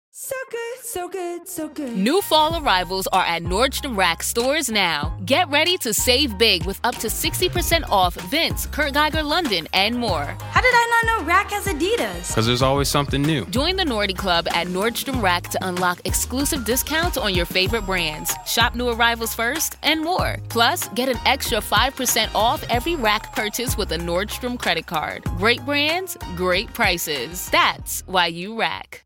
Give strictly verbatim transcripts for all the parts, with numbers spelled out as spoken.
So good, so good, so good. New fall arrivals are at Nordstrom Rack stores now. Get ready to save big with up to sixty percent off Vince, Kurt Geiger London, and more. How did I not know Rack has Adidas? Because there's always something new. Join the Nordy Club at Nordstrom Rack to unlock exclusive discounts on your favorite brands. Shop new arrivals first and more. Plus, get an extra five percent off every Rack purchase with a Nordstrom credit card. Great brands, great prices. That's why you Rack.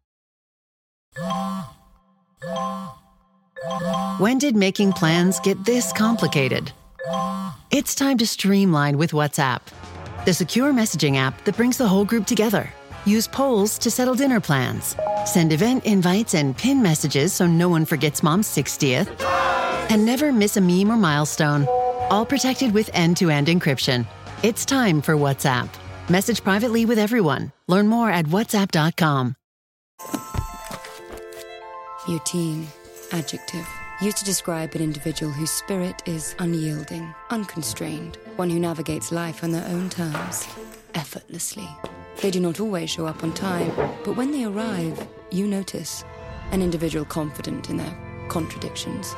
When did making plans get this complicated? It's time to streamline with WhatsApp, the secure messaging app that brings the whole group together. Use polls to settle dinner plans. Send event invites and pin messages so no one forgets Mom's sixtieth. And never miss a meme or milestone. All protected with end-to-end encryption. It's time for WhatsApp. Message privately with everyone. Learn more at whatsapp dot com. Routine, adjective, used to describe an individual whose spirit is unyielding, unconstrained, one who navigates life on their own terms, effortlessly. They do not always show up on time, but when they arrive, you notice. An individual confident in their contradictions.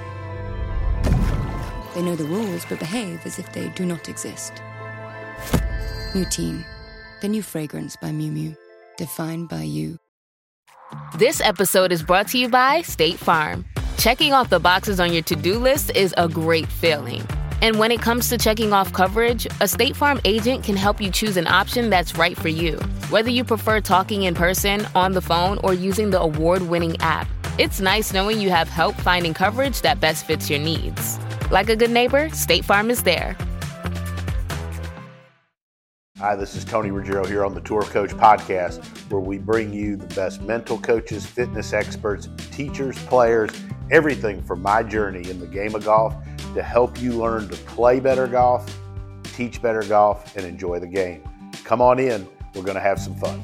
They know the rules but behave as if they do not exist. Routine, the new fragrance by Miu Miu, defined by you. This episode is brought to you by State Farm. Checking off the boxes on your to-do list is a great feeling. And when it comes to checking off coverage, a State Farm agent can help you choose an option that's right for you. Whether you prefer talking in person, on the phone, or using the award-winning app, it's nice knowing you have help finding coverage that best fits your needs. Like a good neighbor, State Farm is there. Hi, this is Tony Ruggiero here on the Tour Coach Podcast, where we bring you the best mental coaches, fitness experts, teachers, players, everything from my journey in the game of golf to help you learn to play better golf, teach better golf, and enjoy the game. Come on in. We're going to have some fun.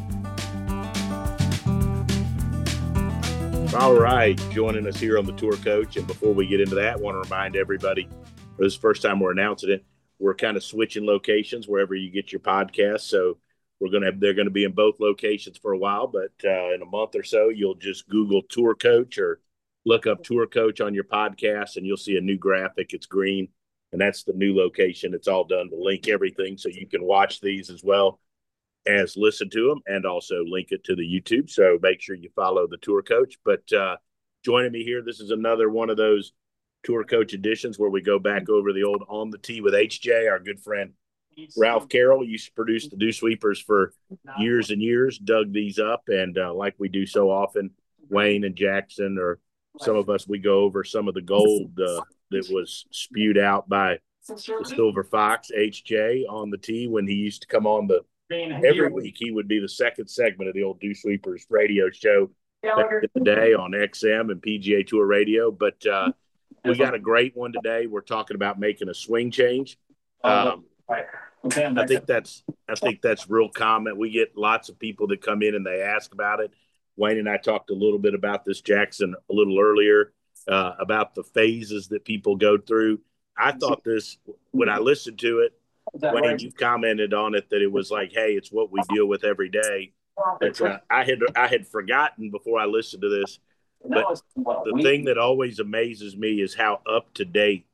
All right, joining us here on the Tour Coach. And before we get into that, I want to remind everybody, this is the first time we're announcing it, we're kind of switching locations wherever you get your podcast. So we're going to have, they're going to be in both locations for a while, but uh, in a month or so, you'll just Google Tour Coach or look up Tour Coach on your podcast and you'll see a new graphic. It's green and that's the new location. It's all done to link everything so you can watch these as well as listen to them and also link it to the YouTube. So make sure you follow the Tour Coach. But uh, joining me here, this is another one of those Tour Coach editions where we go back over the old On the Tee with H J, our good friend Ralph Carroll used to produce the Dew Sweepers for years and years, dug these up, and uh, like we do so often, Wayne and Jackson, or some of us, we go over some of the gold uh, that was spewed out by the Silver Fox, H J, on the tee when he used to come on the every week. He would be the second segment of the old Dew Sweepers radio show back in the day on X M and P G A Tour Radio, but uh, we got a great one today. We're talking about making a swing change. Um, I think that's I think that's real common. We get lots of people that come in and they ask about it. Wayne and I talked a little bit about this, Jackson, a little earlier, uh, about the phases that people go through. I thought this, when I listened to it, Wayne, you commented on it that it was like, hey, it's what we deal with every day. But, uh, I had I had forgotten before I listened to this. But the thing that always amazes me is how up to date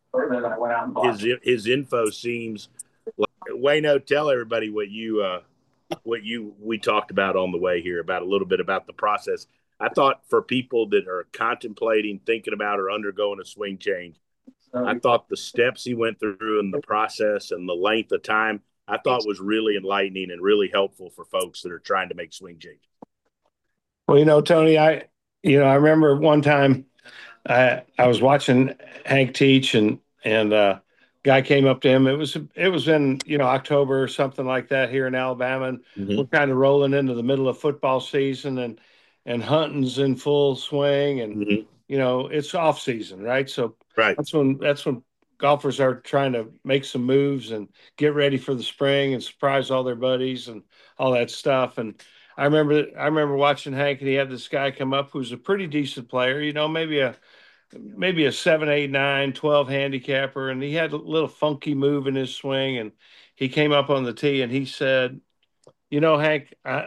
his his info seems. Like, Wayno, tell everybody what you uh, what you we talked about on the way here about a little bit about the process. I thought for people that are contemplating, thinking about, or undergoing a swing change, I thought the steps he went through and the process and the length of time, I thought was really enlightening and really helpful for folks that are trying to make swing changes. Well, you know, Tony, I. You know, I remember one time I I was watching Hank teach, and and uh, guy came up to him. It was it was in you know October or something like that here in Alabama. And Mm-hmm. we're kind of rolling into the middle of football season, and and hunting's in full swing, and Mm-hmm. you know it's off season, right? So Right. that's when that's when golfers are trying to make some moves and get ready for the spring and surprise all their buddies and all that stuff. And I remember I remember watching Hank, and he had this guy come up who's a pretty decent player, you know, maybe a maybe a seven, eight, nine, twelve handicapper, and he had a little funky move in his swing, and he came up on the tee and he said, you know, Hank, I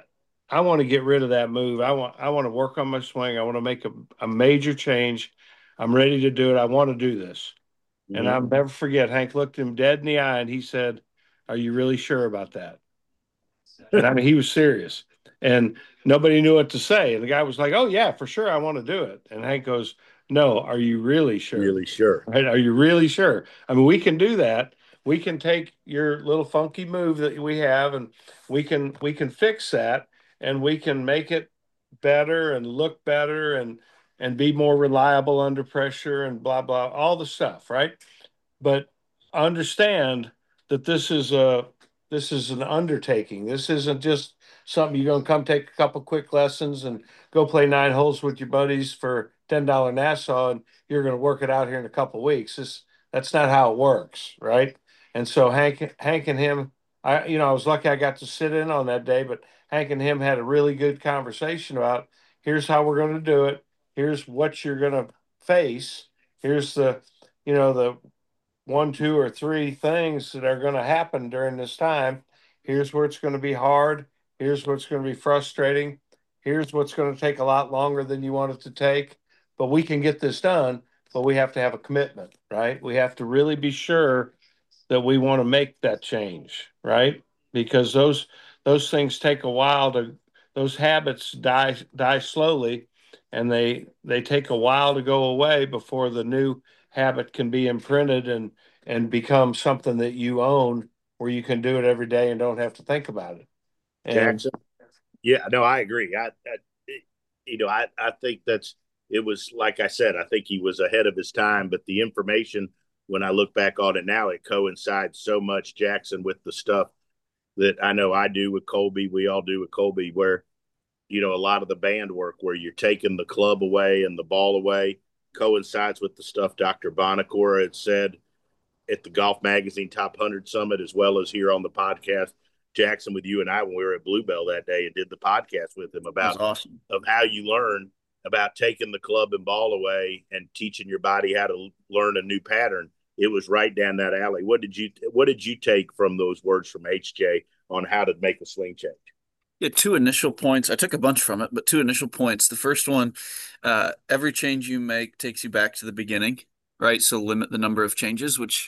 I want to get rid of that move. I want I want to work on my swing. I want to make a, a major change. I'm ready to do it. I want to do this. Mm-hmm. And I'll never forget, Hank looked him dead in the eye and he said, "Are you really sure about that?" And I mean, he was serious. And nobody knew what to say. And the guy was like, "Oh, yeah, for sure. I want to do it." And Hank goes, "No, are you really sure? Really sure. Right? Are you really sure? I mean, we can do that. We can take your little funky move that we have and we can we can fix that and we can make it better and look better and and be more reliable under pressure and blah, blah, all the stuff, right? But understand that this is a this is an undertaking. This isn't just something you're going to come take a couple quick lessons and go play nine holes with your buddies for ten dollars Nassau and you're going to work it out here in a couple of weeks. This that's not how it works, right? And so Hank Hank and him, I you know, I was lucky I got to sit in on that day, but Hank and him had a really good conversation about here's how we're going to do it. Here's what you're going to face. Here's the, you know, the one, two, or three things that are going to happen during this time. Here's where it's going to be hard. Here's what's going to be frustrating. Here's what's going to take a lot longer than you want it to take. But we can get this done, but we have to have a commitment, right? We have to really be sure that we want to make that change, right? Because those those things take a while to, those habits die die slowly, and they they take a while to go away before the new habit can be imprinted and and become something that you own where you can do it every day and don't have to think about it. And, Jackson. Yeah, no, I agree. I, I you know, I, I think that's, it was, like I said, I think he was ahead of his time, but the information, when I look back on it now, it coincides so much, Jackson, with the stuff that I know I do with Colby, we all do with Colby, where, you know, a lot of the band work where you're taking the club away and the ball away coincides with the stuff Doctor Bonacora had said at the Golf Magazine Top one hundred Summit, as well as here on the podcast, Jackson, with you and I, when we were at Bluebell that day and did the podcast with him about awesome. of how you learn about taking the club and ball away and teaching your body how to learn a new pattern. It was right down that alley. What did you What did you take from those words from H J on how to make a swing change? Yeah, two initial points. I took a bunch from it, but two initial points. The first one, uh, every change you make takes you back to the beginning, right? So limit the number of changes, which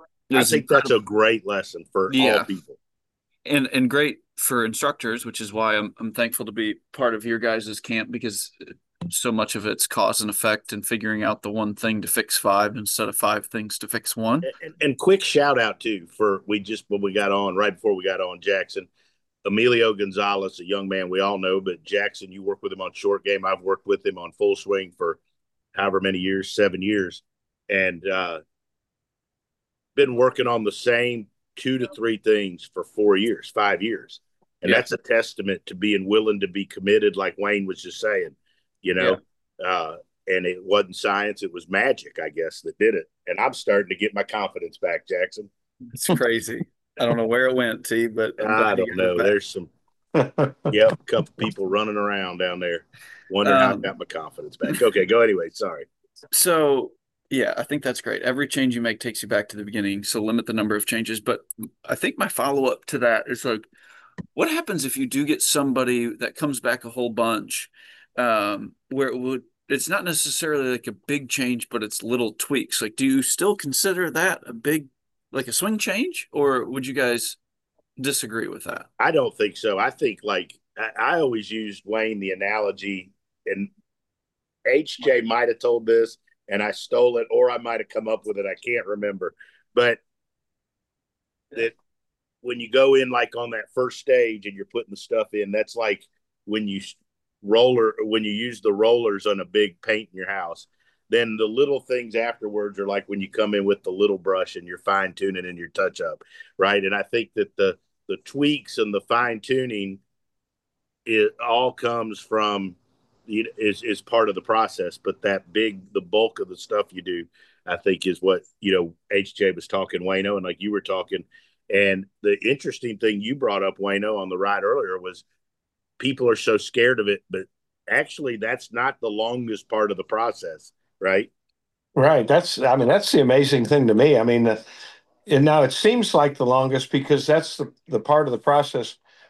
I think incredible. That's a great lesson for yeah. all people. And and great for instructors, which is why I'm I'm thankful to be part of your guys' camp, because so much of it's cause and effect and figuring out the one thing to fix five instead of five things to fix one. And, and quick shout out too for we just when we got on right before we got on Jackson, Emilio Gonzalez, a young man we all know, but Jackson, you work with him on short game. I've worked with him on full swing for however many years, seven years, and uh, been working on the same two to three things for four years, five years. And yeah. that's a testament to being willing to be committed, like Wayne was just saying, you know, yeah. uh, and it wasn't science. It was magic, I guess, that did it. And I'm starting to get my confidence back, Jackson. It's crazy. I don't know where it went, T, but I'm I don't know. There's some, yep, a couple people running around down there wondering um, how I got my confidence back. Okay, go anyway. Sorry. So, yeah, I think that's great. Every change you make takes you back to the beginning. So limit the number of changes. But I think my follow-up to that is like, what happens if you do get somebody that comes back a whole bunch um, where it would, it's not necessarily like a big change, but it's little tweaks. Like, do you still consider that a big, like a swing change, or would you guys disagree with that? I don't think so. I think like I, I always used, Wayne, the analogy, and H J might have told this and I stole it, or I might have come up with it. I can't remember, but that when you go in like on that first stage and you're putting the stuff in, that's like when you roller, when you use the rollers on a big paint in your house. Then the little things afterwards are like when you come in with the little brush and you're fine tuning and your touch up, right? And I think that the the tweaks and the fine tuning, it all comes from is is part of the process. But that big, the bulk of the stuff you do, I think, is what, you know, H J was talking, Wayno, and like you were talking. And the interesting thing you brought up, Wayno, on the ride earlier was people are so scared of it, but actually that's not the longest part of the process. Right. Right. That's, I mean, that's the amazing thing to me. I mean, uh, and now it seems like the longest because that's the, the part of the process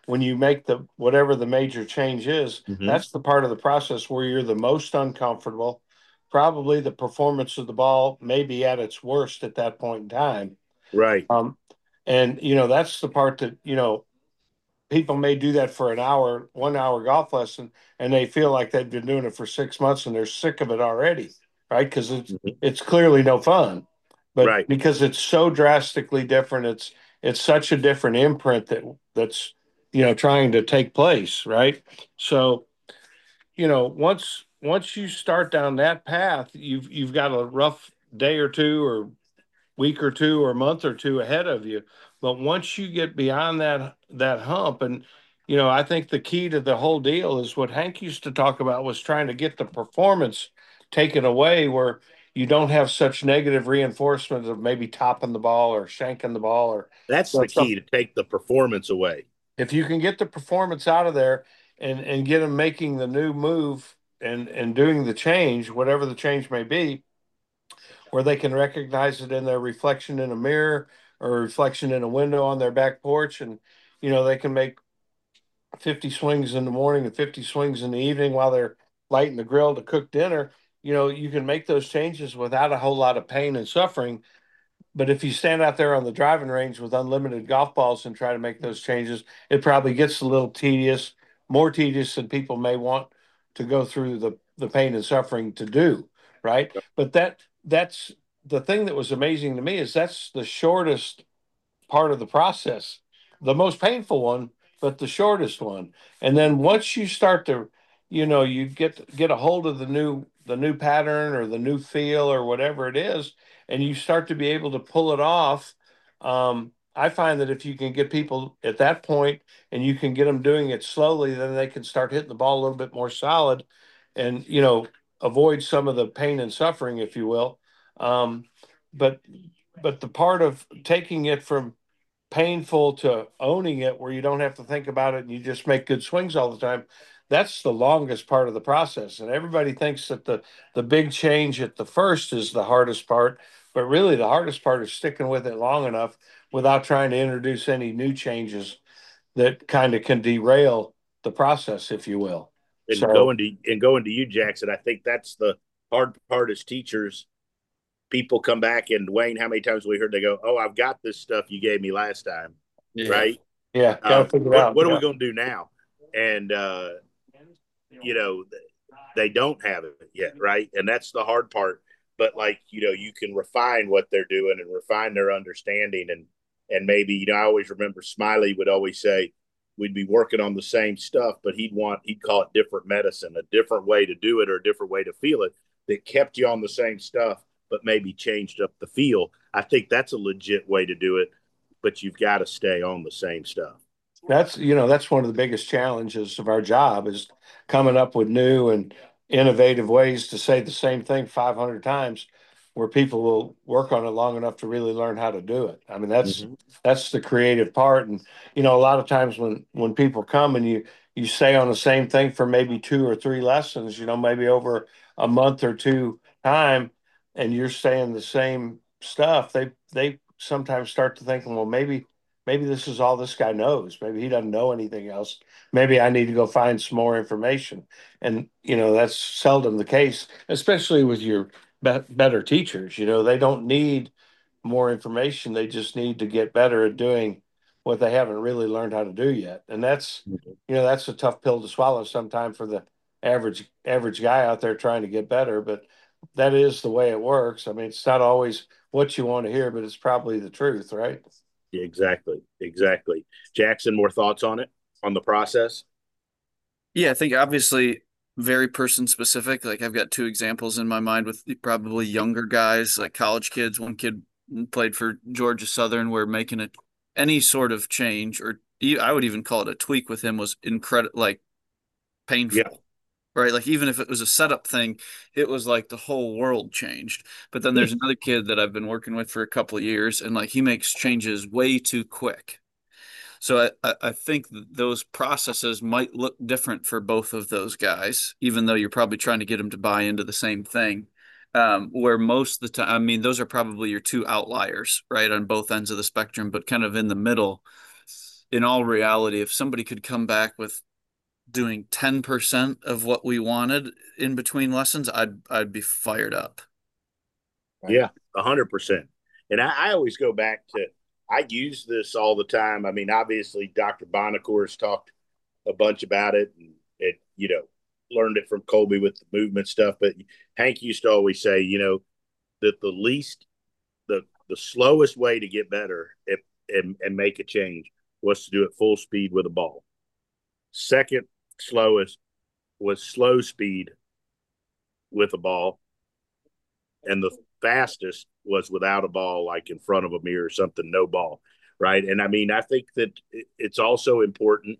when you make the whatever the major change is, Mm-hmm. that's the part of the process where you're the most uncomfortable. Probably the performance of the ball may be at its worst at that point in time. Right. Um, and you know, that's the part that, you know, people may do that for an hour, one hour golf lesson, and they feel like they've been doing it for six months and they're sick of it already, right? Because it's Mm-hmm. it's clearly no fun, but Right. because it's so drastically different, it's it's such a different imprint that that's you know trying to take place, right? So you know once once you start down that path, you've you've got a rough day or two or week or two or month or two ahead of you. But once you get beyond that that hump, and you know, I think the key to the whole deal is what Hank used to talk about was trying to get the performance taken away where you don't have such negative reinforcement of maybe topping the ball or shanking the ball or That's you know, the some, key, to take the performance away. if you can get the performance out of there and and get them making the new move and and doing the change, whatever the change may be, where they can recognize it in their reflection in a mirror or a reflection in a window on their back porch. And, you know, they can make fifty swings in the morning and fifty swings in the evening while they're lighting the grill to cook dinner. You know, you can make those changes without a whole lot of pain and suffering. But if you stand out there on the driving range with unlimited golf balls and try to make those changes, it probably gets a little tedious, more tedious than people may want to go through the, the pain and suffering to do, right? But that that's the thing that was amazing to me is that's the shortest part of the process, the most painful one, but the shortest one. And then once you start to, you know, you get get a hold of the new the new pattern or the new feel or whatever it is, and you start to be able to pull it off. Um, I find that if you can get people at that point and you can get them doing it slowly, then they can start hitting the ball a little bit more solid, and you know, avoid some of the pain and suffering, if you will. Um, but but the part of taking it from painful to owning it where you don't have to think about it and you just make good swings all the time, that's the longest part of the process. And everybody thinks that the the big change at the first is the hardest part, but really the hardest part is sticking with it long enough without trying to introduce any new changes that kind of can derail the process, if you will. And So going to and going to you, Jackson, I think that's the hard part as teachers. People come back and Wayne, how many times we heard they go, "Oh, I've got this stuff you gave me last time," Yeah. right? yeah, gotta Um, figure it what out. what are Yeah. we going to do now? And uh, you know, they don't have it yet, right? And that's the hard part. But like, you know, you can refine what they're doing and refine their understanding, and and maybe, you know, I always remember Smiley would always say we'd be working on the same stuff, but he'd want he'd call it different medicine, a different way to do it or a different way to feel it that kept you on the same stuff, but maybe changed up the feel. I think that's a legit way to do it, but you've got to stay on the same stuff. That's, you know, that's one of the biggest challenges of our job is coming up with new and innovative ways to say the same thing five hundred times where people will work on it long enough to really learn how to do it. I mean, that's Mm-hmm. that's the creative part. And you know, a lot of times when when people come and you you stay on the same thing for maybe two or three lessons, you know, maybe over a month or two time, and you're saying the same stuff, they they sometimes start to think, well, maybe maybe this is all this guy knows. Maybe he doesn't know anything else. Maybe I need to go find some more information. And, you know, that's seldom the case, especially with your be- better teachers. You know, they don't need more information. They just need to get better at doing what they haven't really learned how to do yet. And that's, you know, that's a tough pill to swallow sometimes for the average average guy out there trying to get better. But that is the way it works. I mean, it's not always what you want to hear, but it's probably the truth, right? Yeah, exactly. Exactly. Jackson, more thoughts on it, on the process? Yeah, I think obviously very person specific. Like I've got two examples in my mind with probably younger guys, like college kids. One kid played for Georgia Southern, where making a any sort of change, or e- I would even call it a tweak with him, was incredible, like Yeah. painful. Right. Like even if it was a setup thing, it was like the whole world changed. But then there's another kid that I've been working with for a couple of years, and like he makes changes way too quick. So I, I think those processes might look different for both of those guys, even though you're probably trying to get them to buy into the same thing. Um, where most of the time, I mean, those are probably your two outliers, right, on both ends of the spectrum, but kind of in the middle, in all reality, if somebody could come back with doing ten percent of what we wanted in between lessons, I'd I'd be fired up. Right? Yeah, a hundred percent. And I, I always go back to, I use this all the time. I mean, obviously Doctor Bonacour's talked a bunch about it, and it, you know, learned it from Colby with the movement stuff. But Hank used to always say, you know, that the least, the the slowest way to get better if, and, and make a change was to do it full speed with a ball. Second slowest was slow speed with a ball. And the fastest was without a ball, like in front of a mirror or something, no ball. Right. And I mean, I think that it's also important,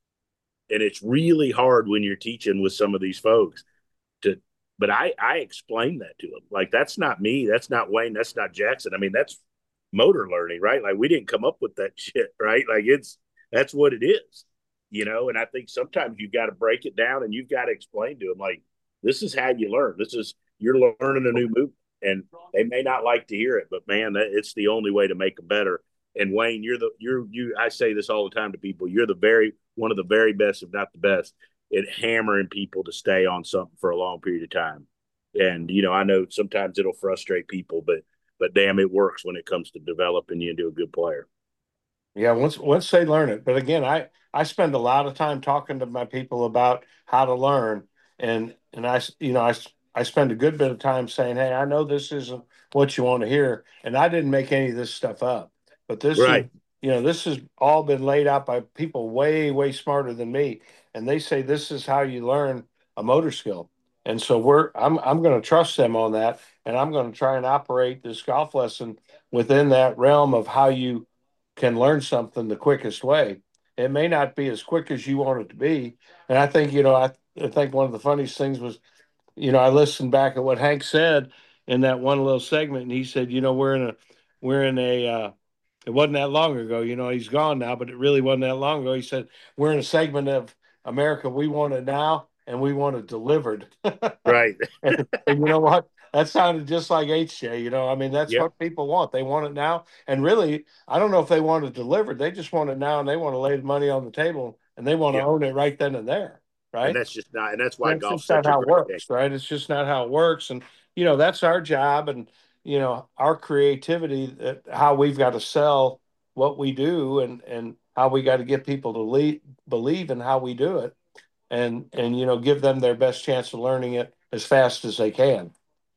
and it's really hard when you're teaching with some of these folks to, but I, I explain that to them. Like, that's not me. That's not Wayne. That's not Jackson. I mean, that's motor learning, right? Like, we didn't come up with that shit, right? Like, it's, that's what it is, you know? And I think sometimes you've got to break it down, and you've got to explain to them, like, this is how you learn. This is, you're learning a new movement, and they may not like to hear it, but man, it's the only way to make them better. And Wayne, you're the, you're, you, I say this all the time to people, you're the very, one of the very best, if not the best, at hammering people to stay on something for a long period of time. And, you know, I know sometimes it'll frustrate people, but, but damn, it works when it comes to developing you into a good player. Yeah. Once, once they learn it. But again, I, I spend a lot of time talking to my people about how to learn. And, and I, you know, I, I spend a good bit of time saying, hey, I know this isn't what you want to hear. And I didn't make any of this stuff up, but this right. is, you know, this has all been laid out by people way, way smarter than me. And they say this is how you learn a motor skill. And so we're I'm I'm going to trust them on that, and I'm going to try and operate this golf lesson within that realm of how you can learn something the quickest way. It may not be as quick as you want it to be. And I think, you know, I, I think one of the funniest things was, you know, I listened back at what Hank said in that one little segment, and he said, you know, we're in a we're in a uh, it wasn't that long ago, you know, he's gone now, but it really wasn't that long ago. He said, we're in a segment of America, we want it now, and we want it delivered. Right. and, and you know what? That sounded just like H J, you know, I mean, that's yep. what people want. They want it now. And really, I don't know if they want it delivered. They just want it now, and they want to lay the money on the table, and they want to yep. own it right then and there. Right. And that's just not, and that's why that's golf's not such how a it great works, game. right? It's just not how it works. And, you know, that's our job, and, you know, our creativity, that how we've got to sell what we do, and, and how we got to get people to lead, believe in how we do it, and, and, you know, give them their best chance of learning it as fast as they can.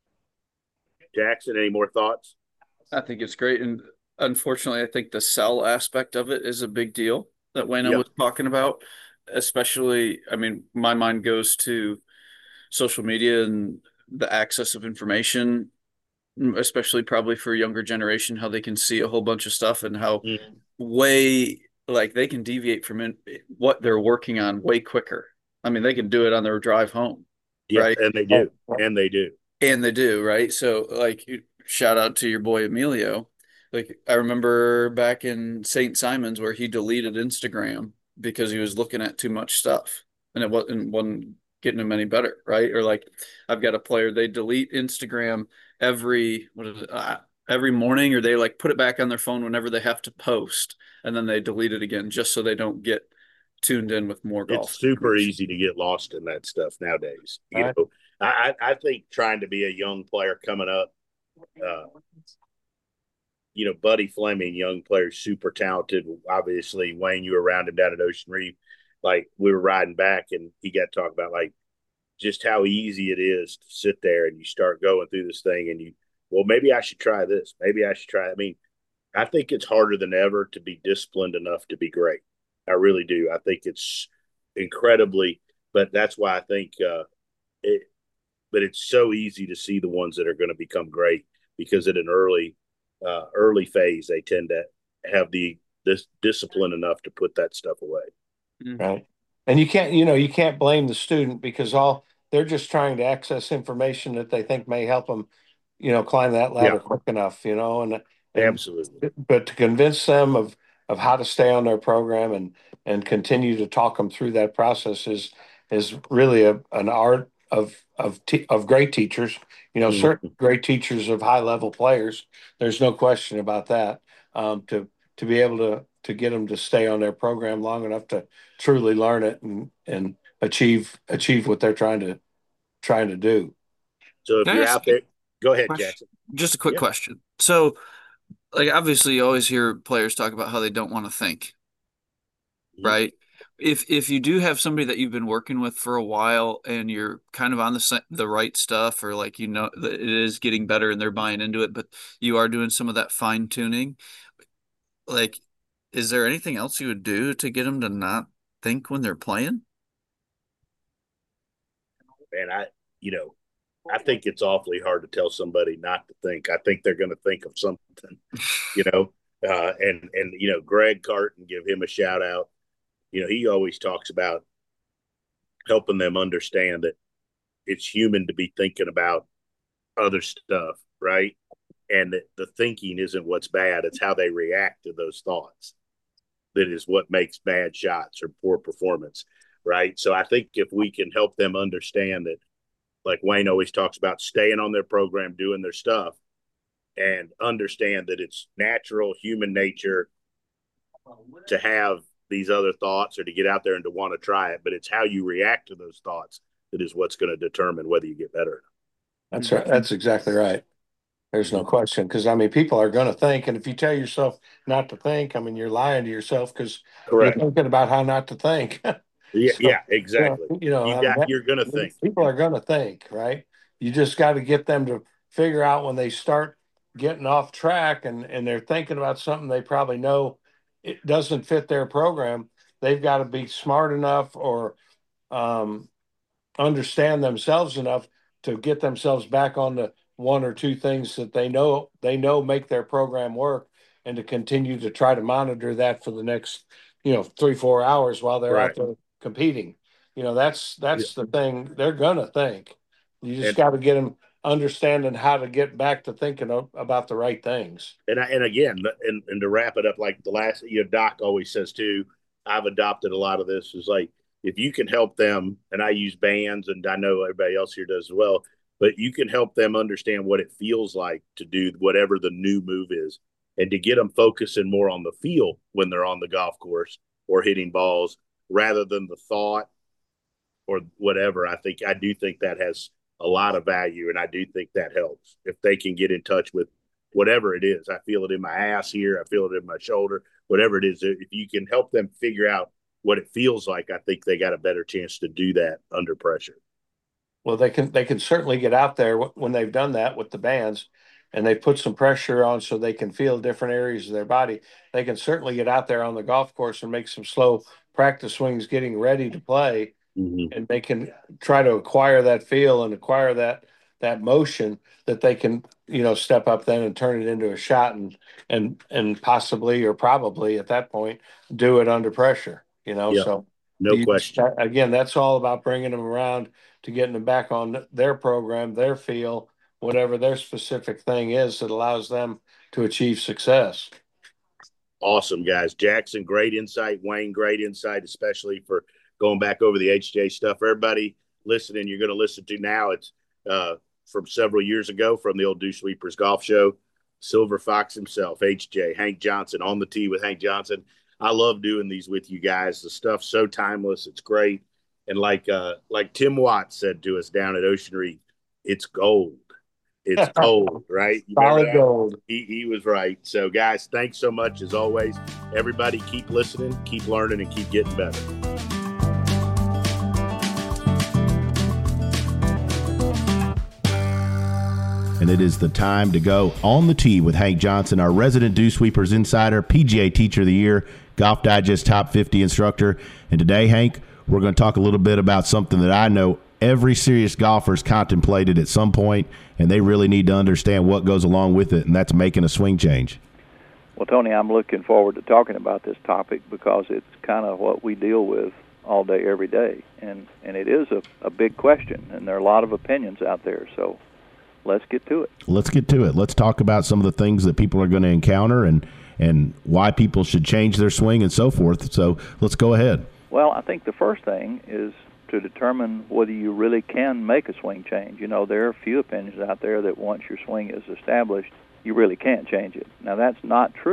Jackson, any more thoughts? I think it's great. And unfortunately, I think the sell aspect of it is a big deal that Wayno yep. was talking about, especially, I mean, my mind goes to social media and the access of information, especially probably for a younger generation, how they can see a whole bunch of stuff, and how mm-hmm. way, like, they can deviate from it, what they're working on way quicker. I mean, they can do it on their drive home. Yeah, right? And they do. And they do. And they do, right? So, like, shout out to your boy Emilio. Like, I remember back in Saint Simons where he deleted Instagram because he was looking at too much stuff, and it wasn't, wasn't getting him any better, right? Or, like, I've got a player, they delete Instagram every what is it, uh, every morning, or they, like, put it back on their phone whenever they have to post, and then they delete it again just so they don't get tuned in with more golf. It's super easy to get lost in that stuff nowadays. You right. know, I, I think trying to be a young player coming up, uh, you know, Buddy Fleming, young player, super talented. Obviously, Wayne, you were around him down at Ocean Reef. Like, we were riding back, and he got to talk about, like, just how easy it is to sit there and you start going through this thing, and you, well, maybe I should try this. Maybe I should try. I mean, I think it's harder than ever to be disciplined enough to be great. I really do. I think it's incredibly, but that's why I think uh, it, but it's so easy to see the ones that are going to become great, because at an early, uh, early phase, they tend to have the this discipline enough to put that stuff away. Right. And you can't, you know, you can't blame the student, because all they're just trying to access information that they think may help them, you know, climb that ladder yeah. quick enough, you know, and, and absolutely. But to convince them of, of how to stay on their program and, and continue to talk them through that process is, is really a, an art of, of, te- of great teachers, you know, mm-hmm. certain great teachers of high level players. There's no question about that. Um, to, to be able to to get them to stay on their program long enough to truly learn it and and achieve achieve what they're trying to trying to do. So if Can I you're ask out there, go ahead, question? Jackson. Just a quick Yeah. question. So, like, obviously, you always hear players talk about how they don't want to think, Mhm. right? If if you do have somebody that you've been working with for a while and you're kind of on the sa- the right stuff, or like you know that it is getting better and they're buying into it, but you are doing some of that fine tuning, like, is there anything else you would do to get them to not think when they're playing? And I, you know, I think it's awfully hard to tell somebody not to think. I think they're going to think of something, you know. Uh, and and you know, Greg Carton, give him a shout out. You know, he always talks about helping them understand that it's human to be thinking about other stuff, right? And that the thinking isn't what's bad; it's how they react to those thoughts that is what makes bad shots or poor performance, right? So I think if we can help them understand that, like Wayne always talks about, staying on their program, doing their stuff, and understand that it's natural human nature to have these other thoughts or to get out there and to want to try it, but it's how you react to those thoughts that is what's going to determine whether you get better. That's right. That's exactly right. There's no question, because I mean, people are going to think, and if you tell yourself not to think, I mean, you're lying to yourself because you're Correct. thinking about how not to think. Yeah, So, yeah, exactly. you know, You I mean, got, that- you're going to think. people are going to think, right? You just got to get them to figure out when they start getting off track and and they're thinking about something they probably know it doesn't fit their program. They've got to be smart enough or um, understand themselves enough to get themselves back on the one or two things that they know they know make their program work, and to continue to try to monitor that for the next, you know, three four hours while they're Right. out there competing. You know, that's that's the thing. They're gonna think. You just And- got to get them understanding how to get back to thinking of, about the right things. And I, and again, and, and to wrap it up, like the last, you know, Doc always says too, I've adopted a lot of this, is like, if you can help them, and I use bands, and I know everybody else here does as well, but you can help them understand what it feels like to do whatever the new move is, and to get them focusing more on the feel when they're on the golf course or hitting balls rather than the thought or whatever. I think, I do think that has a lot of value, and I do think that helps if they can get in touch with whatever it is. I feel it in my ass here, I feel it in my shoulder, whatever it is. If you can help them figure out what it feels like, I think they got a better chance to do that under pressure. Well, they can they can certainly get out there when they've done that with the bands, and they put some pressure on so they can feel different areas of their body. They can certainly get out there on the golf course and make some slow practice swings, getting ready to play, mm-hmm. and they can try to acquire that feel and acquire that that motion that they can, you know, step up then and turn it into a shot, and and and possibly or probably at that point do it under pressure. You know, Yep. so No you, question. again, that's all about bringing them around to getting them back on their program, their feel, whatever their specific thing is that allows them to achieve success. Awesome, guys. Jackson, great insight. Wayne, great insight, especially for going back over the H J stuff. Everybody listening, you're going to listen to now. It's uh, from several years ago from the old Dew Sweepers Golf Show. Silver Fox himself, H J, Hank Johnson, on the tee with Hank Johnson. I love doing these with you guys. The stuff's so timeless. It's great. And like uh, like Tim Watts said to us down at Ocean Reef, it's gold. It's gold, right? You Solid gold. He, he was right. So, guys, thanks so much as always. Everybody keep listening, keep learning, and keep getting better. And it is the time to go on the tee with Hank Johnson, our resident Dew Sweepers insider, P G A Teacher of the Year, Golf Digest Top fifty instructor. And today, Hank, we're going to talk a little bit about something that I know every serious golfer's contemplated at some point, and they really need to understand what goes along with it, and that's making a swing change. Well, Tony, I'm looking forward to talking about this topic because it's kind of what we deal with all day, every day, and, and it is a, a big question, and there are a lot of opinions out there, so let's get to it. Let's get to it. Let's talk about some of the things that people are going to encounter and, and why people should change their swing and so forth, so let's go ahead. Well, I think the first thing is to determine whether you really can make a swing change. You know, there are a few opinions out there that once your swing is established, you really can't change it. Now, that's not true.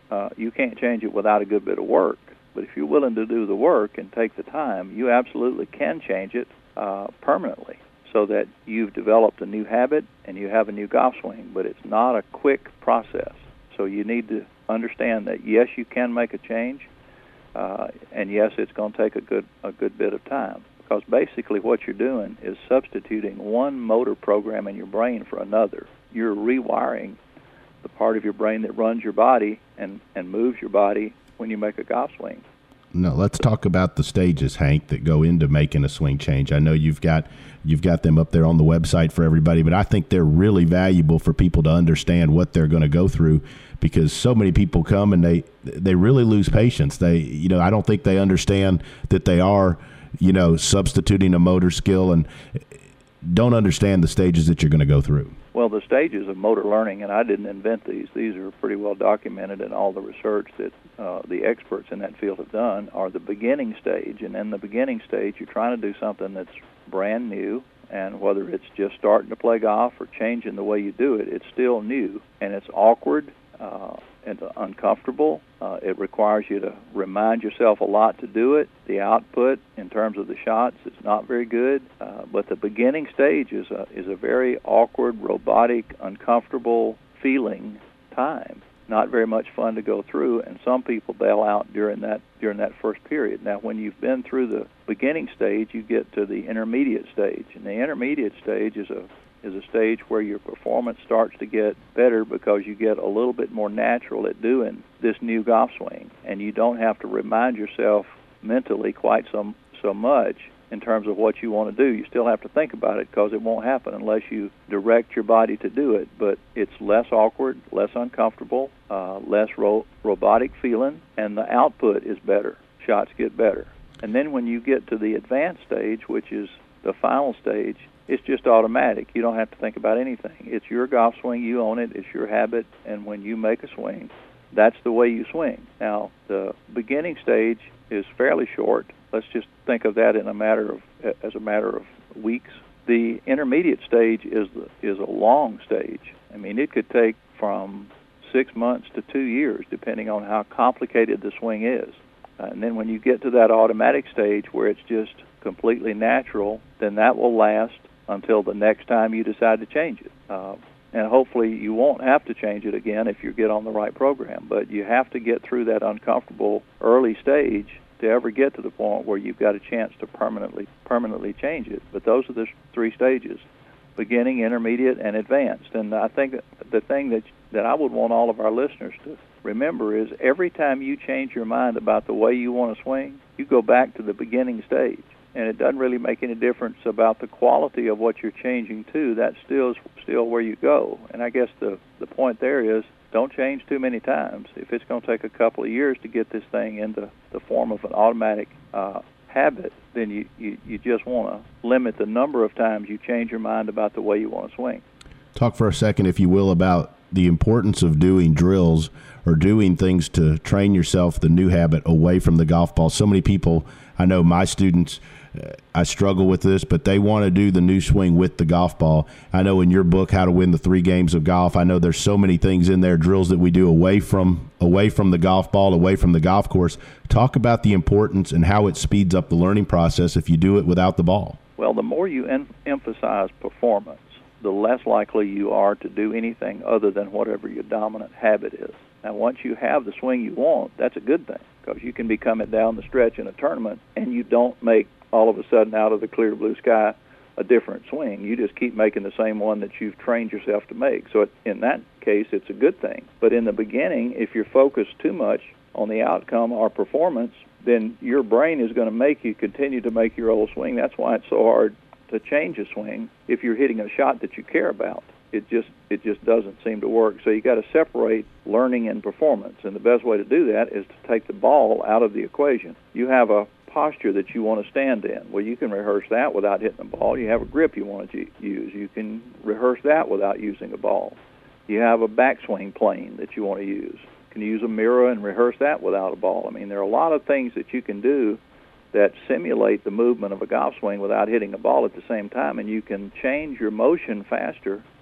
uh, you can't change it without a good bit of work. But if you're willing to do the work and take the time, you absolutely can change it uh, permanently, so that you've developed a new habit and you have a new golf swing. But it's not a quick process. So you need to understand that, yes, you can make a change, uh, and yes, it's going to take a good a good bit of time. Because basically what you're doing is substituting one motor program in your brain for another. You're rewiring the part of your brain that runs your body and, and moves your body when you make a golf swing. No, let's talk about the stages, Hank, that go into making a swing change. I know you've got you've got them up there on the website for everybody, but I think they're really valuable for people to understand what they're going to go through, because so many people come and they they really lose patience. They, you know, I don't think they understand that they are, you know, substituting a motor skill, and don't understand the stages that you're going to go through. Well, the stages of motor learning, and I didn't invent these, these are pretty well documented in all the research that uh, the experts in that field have done, are the beginning stage. And in the beginning stage, you're trying to do something that's brand new, and whether it's just starting to play golf or changing the way you do it, it's still new, and it's awkward uh, and uncomfortable. Uh, it requires you to remind yourself a lot to do it. The output in terms of the shots is not very good, uh, but the beginning stage is a, is a very awkward, robotic, uncomfortable feeling time. Not very much fun to go through, and some people bail out during that during that first period. Now, when you've been through the beginning stage, you get to the intermediate stage, and the intermediate stage is a is a stage where your performance starts to get better because you get a little bit more natural at doing this new golf swing, and you don't have to remind yourself mentally quite so, so much in terms of what you want to do. You still have to think about it because it won't happen unless you direct your body to do it, but it's less awkward, less uncomfortable, uh, less ro- robotic feeling, and the output is better. Shots get better. And then when you get to the advanced stage, which is the final stage, it's just automatic. You don't have to think about anything. It's your golf swing. You own it. It's your habit. And when you make a swing, that's the way you swing. Now, the beginning stage is fairly short. Let's just think of that in a matter of as a matter of weeks. The intermediate stage is the, is a long stage. I mean, it could take from six months to two years, depending on how complicated the swing is. Uh, and then when you get to that automatic stage where it's just completely natural, then that will last until the next time you decide to change it. Uh, and hopefully you won't have to change it again if you get on the right program. But you have to get through that uncomfortable early stage to ever get to the point where you've got a chance to permanently permanently change it. But those are the three stages: beginning, intermediate, and advanced. And I think the thing that that I would want all of our listeners to remember is every time you change your mind about the way you want to swing, you go back to the beginning stage. And it doesn't really make any difference about the quality of what you're changing to. That's still still where you go. And I guess the, the point there is, don't change too many times. If it's going to take a couple of years to get this thing into the form of an automatic uh, habit, then you, you, you just want to limit the number of times you change your mind about the way you want to swing. Talk for a second, if you will, about the importance of doing drills or doing things to train yourself, the new habit, away from the golf ball. So many people, I know my students, uh, I struggle with this, but they want to do the new swing with the golf ball. I know in your book, How to Win the Three Games of Golf, I know there's so many things in there, drills that we do away from away from the golf ball, away from the golf course. Talk about the importance and how it speeds up the learning process if you do it without the ball. Well, the more you em- emphasize performance, the less likely you are to do anything other than whatever your dominant habit is. Now, once you have the swing you want, that's a good thing, because you can be coming down the stretch in a tournament and you don't make all of a sudden out of the clear blue sky a different swing. You just keep making the same one that you've trained yourself to make. So it, in that case, it's a good thing. But in the beginning, if you're focused too much on the outcome or performance, then your brain is going to make you continue to make your old swing. That's why it's so hard to change a swing if you're hitting a shot that you care about. It just it just doesn't seem to work. So you got to separate learning and performance, and the best way to do that is to take the ball out of the equation. You have a posture that you want to stand in. Well, you can rehearse that without hitting the ball. You have a grip you want to use. You can rehearse that without using a ball. You have a backswing plane that you want to use. You can use a mirror and rehearse that without a ball. I mean, there are a lot of things that you can do that simulate the movement of a golf swing without hitting a ball at the same time, and you can change your motion faster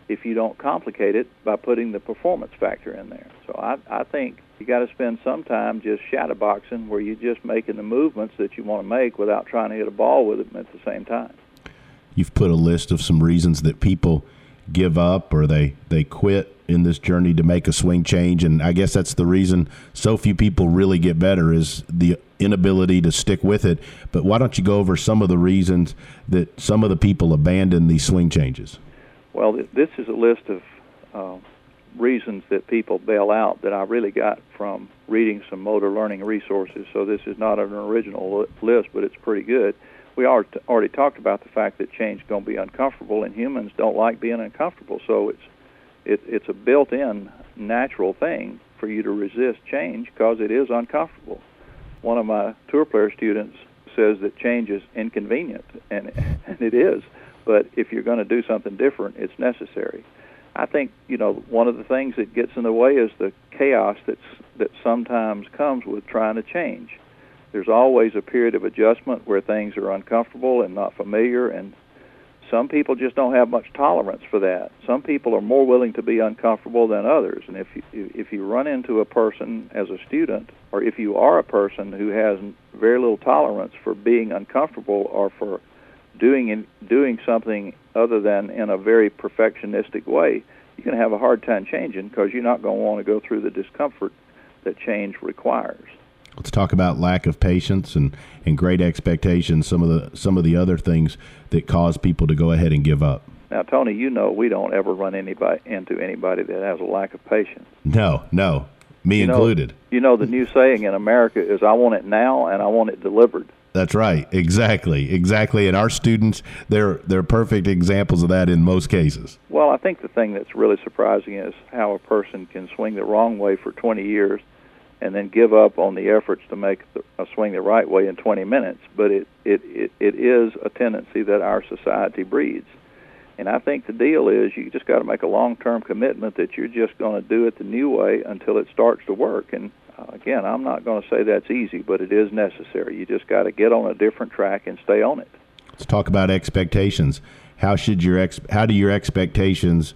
if you don't complicate it by putting the performance factor in there. So I, I think you got to spend some time just shadowboxing, where you're just making the movements that you want to make without trying to hit a ball with them at the same time. You've put a list of some reasons that people give up or they, they quit in this journey to make a swing change, and I guess that's the reason so few people really get better, is the inability to stick with it. But why don't you go over some of the reasons that some of the people abandon these swing changes? Well, this is a list of uh, reasons that people bail out that I really got from reading some motor learning resources, so this is not an original list, but it's pretty good. We already talked about the fact that change is going to be uncomfortable, and humans don't like being uncomfortable, so it's it, it's a built-in natural thing for you to resist change because it is uncomfortable. One of my tour player students says that change is inconvenient, and, and it is, but if you're going to do something different, it's necessary. I think, you know, one of the things that gets in the way is the chaos that's, that sometimes comes with trying to change. There's always a period of adjustment where things are uncomfortable and not familiar, and some people just don't have much tolerance for that. Some people are more willing to be uncomfortable than others, and if you, if you run into a person as a student, or if you are a person who has very little tolerance for being uncomfortable or for doing in, doing something other than in a very perfectionistic way, you're going to have a hard time changing because you're not going to want to go through the discomfort that change requires. Let's talk about lack of patience and, and great expectations, some of the some of the other things that cause people to go ahead and give up. Now, Tony, you know we don't ever run anybody into anybody that has a lack of patience. No, no, me you included. Know, you know, the new saying in America is, I want it now and I want it delivered. That's right. Exactly. Exactly. And our students, they're they're perfect examples of that in most cases. Well, I think the thing that's really surprising is how a person can swing the wrong way for twenty years and then give up on the efforts to make the, a swing the right way in twenty minutes. But it, it, it, it is a tendency that our society breeds. And I think the deal is you just got to make a long-term commitment that you're just going to do it the new way until it starts to work. And uh, again, I'm not going to say that's easy, but it is necessary. You just got to get on a different track and stay on it. Let's talk about expectations. How should your ex- how do your expectations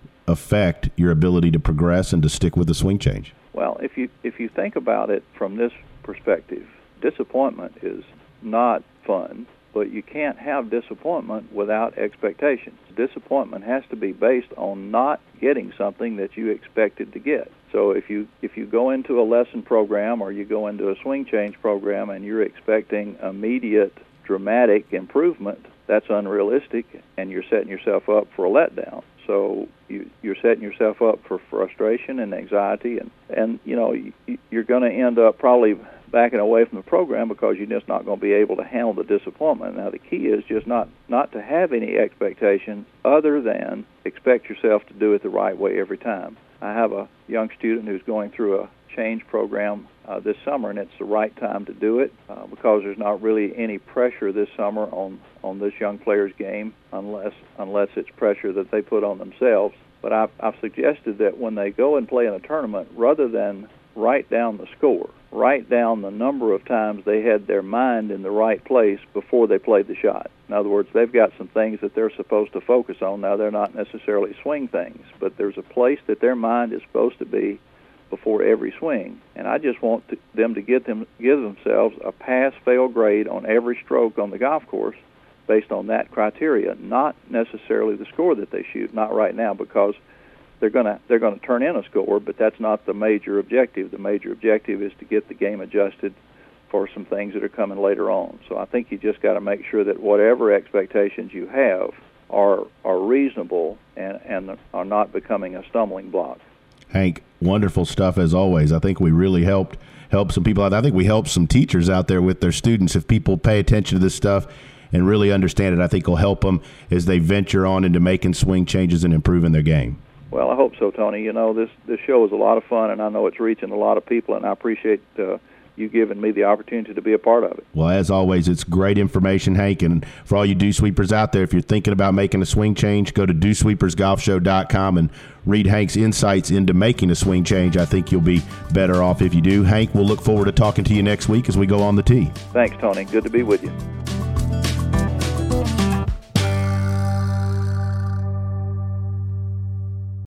affect your ability to progress and to stick with the swing change? Well, if you if you think about it from this perspective, disappointment is not fun, but you can't have disappointment without expectations. Disappointment has to be based on not getting something that you expected to get. So if you if you go into a lesson program or you go into a swing change program and you're expecting immediate, dramatic improvement, that's unrealistic, and you're setting yourself up for a letdown. So you, you're setting yourself up for frustration and anxiety, and, and you know, you, you're going to end up probably backing away from the program because you're just not going to be able to handle the disappointment. Now, the key is just not, not to have any expectation other than expect yourself to do it the right way every time. I have a young student who's going through a change program uh, this summer, and it's the right time to do it uh, because there's not really any pressure this summer on, on this young player's game unless unless it's pressure that they put on themselves. But I've, I've suggested that when they go and play in a tournament, rather than write down the score, write down the number of times they had their mind in the right place before they played the shot. In other words, they've got some things that they're supposed to focus on. Now, they're not necessarily swing things, but there's a place that their mind is supposed to be before every swing. And I just want to, them to get them give themselves a pass-fail grade on every stroke on the golf course based on that criteria, not necessarily the score that they shoot, not right now, because they're going to they're going to turn in a score, but that's not the major objective. The major objective is to get the game adjusted for some things that are coming later on. So I think you just got to make sure that whatever expectations you have are are reasonable and, and are not becoming a stumbling block. Hank, wonderful stuff as always. I think we really helped help some people out. I think we helped some teachers out there with their students. If people pay attention to this stuff and really understand it, I think it'll help them as they venture on into making swing changes and improving their game. Well, I hope so, Tony. You know, this, this show is a lot of fun, and I know it's reaching a lot of people, and I appreciate uh, you giving me the opportunity to be a part of it. Well, as always, it's great information, Hank. And for all you dew sweepers out there, if you're thinking about making a swing change, go to dew sweepers golf show dot com and read Hank's insights into making a swing change. I think you'll be better off if you do. Hank, we'll look forward to talking to you next week as we go on the tee. Thanks, Tony. Good to be with you.